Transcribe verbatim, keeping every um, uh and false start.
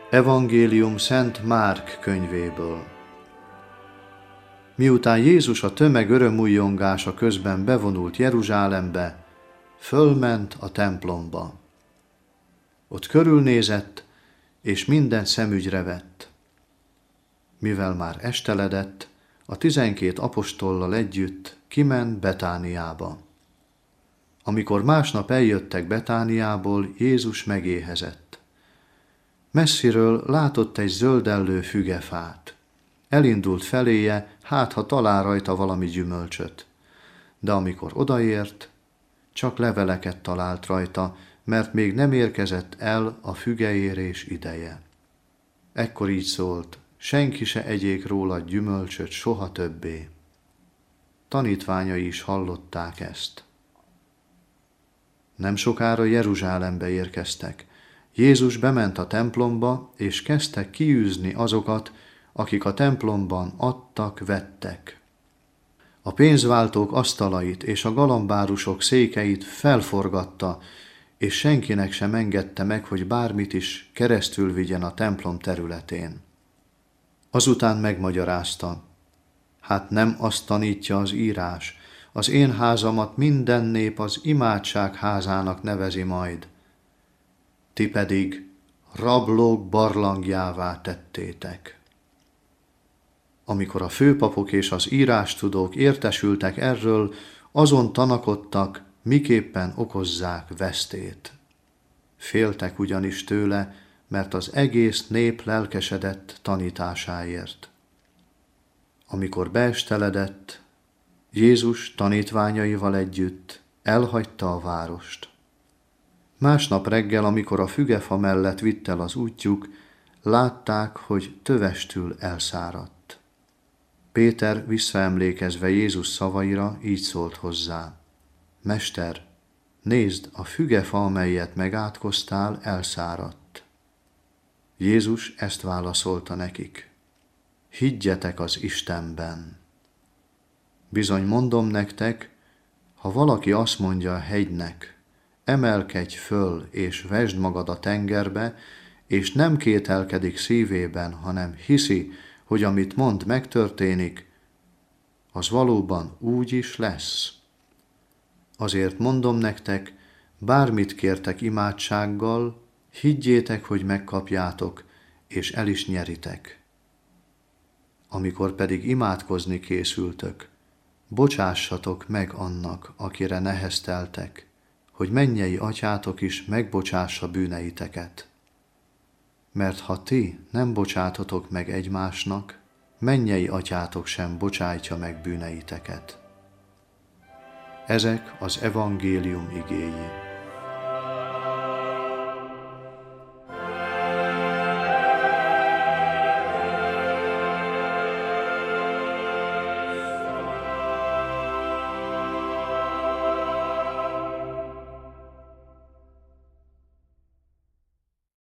Evangélium Szent Márk könyvéből. Miután Jézus a tömeg örömújjongása közben bevonult Jeruzsálembe, fölment a templomba. Ott körülnézett, és minden szemügyre vett. Mivel már esteledett, a tizenkét apostollal együtt kiment Betániába. Amikor másnap eljöttek Betániából, Jézus megéhezett. Messziről látott egy zöldellő fügefát. Elindult feléje, hát ha talál rajta valami gyümölcsöt. De amikor odaért, csak leveleket talált rajta, mert még nem érkezett el a fügeérés ideje. Ekkor így szólt, senki se egyék róla gyümölcsöt soha többé. Tanítványai is hallották ezt. Nem sokára Jeruzsálembe érkeztek. Jézus bement a templomba, és kezdte kiűzni azokat, akik a templomban adtak, vettek. A pénzváltók asztalait és a galambárusok székeit felforgatta, és senkinek sem engedte meg, hogy bármit is keresztül vigyen a templom területén. Azután megmagyarázta, hát nem azt tanítja az írás, az én házamat minden nép az imádság házának nevezi majd. Ti pedig rablók barlangjává tettétek. Amikor a főpapok és az írástudók értesültek erről, azon tanakodtak, miképpen okozzák vesztét. Féltek ugyanis tőle, mert az egész nép lelkesedett tanításáért. Amikor beesteledett, Jézus tanítványaival együtt elhagyta a várost. Másnap reggel, amikor a fügefa mellett vitt el az útjuk, látták, hogy tövestül elszáradt. Péter visszaemlékezve Jézus szavaira így szólt hozzá: Mester, nézd, a fügefa, amelyet megátkoztál, elszáradt. Jézus ezt válaszolta nekik: Higgyetek az Istenben. Bizony mondom nektek, ha valaki azt mondja a hegynek, emelkedj föl és vesd magad a tengerbe, és nem kételkedik szívében, hanem hiszi, hogy amit mond megtörténik, az valóban úgy is lesz. Azért mondom nektek, bármit kértek imádsággal, higgyétek, hogy megkapjátok, és el is nyeritek. Amikor pedig imádkozni készültök, bocsássatok meg annak, akire nehezteltek, hogy mennyei atyátok is megbocsássa bűneiteket. Mert ha ti nem bocsátotok meg egymásnak, mennyei atyátok sem bocsájtja meg bűneiteket. Ezek az evangélium igéi.